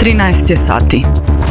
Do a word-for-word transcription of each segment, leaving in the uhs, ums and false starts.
trinaest je sati.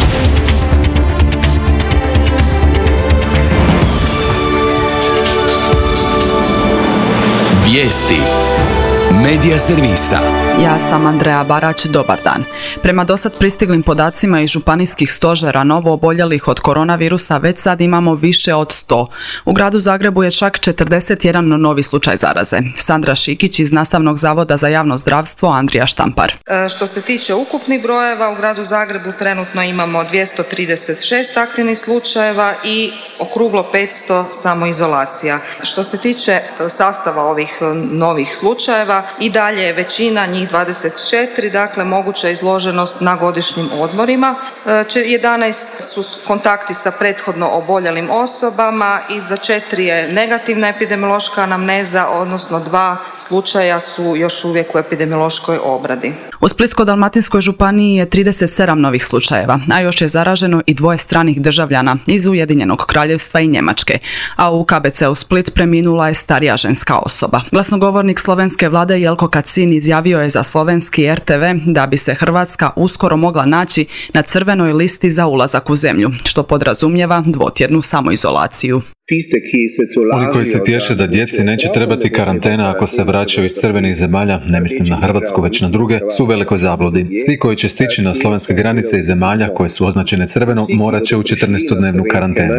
Vijesti Medija servisa. Ja sam Andreja Barać, dobar dan. Prema dosad pristiglim podacima iz županijskih stožera novo oboljelih od koronavirusa već sad imamo više od sto. U gradu Zagrebu je čak četrdeset jedan novi slučaj zaraze. Sandra Šikić iz Nastavnog zavoda za javno zdravstvo, Andrija Štampar. E, što se tiče ukupnih brojeva, u gradu Zagrebu trenutno imamo dvjesto trideset šest aktivnih slučajeva i okruglo petsto samoizolacija. Što se tiče sastava ovih novih slučajeva, i dalje je većina, njih dvadeset četiri, dakle moguća izloženost na godišnjim odmorima. jedanaest su kontakti sa prethodno oboljelim osobama i za četiri je negativna epidemiološka anamneza, odnosno dva slučaja su još uvijek u epidemiološkoj obradi. U Splitsko-dalmatinskoj županiji je trideset sedam novih slučajeva, a još je zaraženo i dvoje stranih državljana iz Ujedinjenog Kraljevstva i Njemačke, a u K B C-u Split preminula je starija ženska osoba. Glasnogovornik slovenske vlade Jelko Kacin izjavio je za slovenski R T V da bi se Hrvatska uskoro mogla naći na crvenoj listi za ulazak u zemlju, što podrazumijeva dvotjednu samoizolaciju. Oni koji se tješe da djeci neće trebati karantena ako se vraćaju iz crvenih zemalja, ne mislim na Hrvatsku već na druge, su u velikoj zabludi. Svi koji će stići na slovenske granice iz zemalja koje su označene crvenom morat će u četrnaestodnevnu karantenu.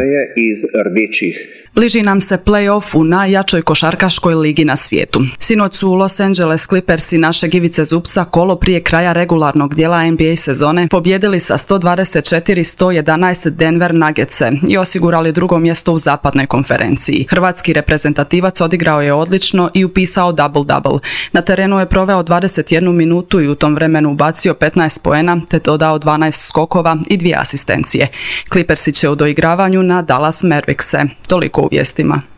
Bliži nam se play-off u najjačoj košarkaškoj ligi na svijetu. Sinoć su Los Angeles Clippersi našeg Ivice Zupsa kolo prije kraja regularnog dijela N B A sezone pobijedili sa sto dvadeset četiri sto jedanaest Denver Nuggetse i osigurali drugo mjesto u zapadnoj konferenciji. Hrvatski reprezentativac odigrao je odlično i upisao double-double. Na terenu je proveo dvadeset jednu minutu i u tom vremenu ubacio petnaest poena te dodao dvanaest skokova i dvije asistencije. Clippersi će u doigravanju na Dallas Maverickse. Toliko u vijestima.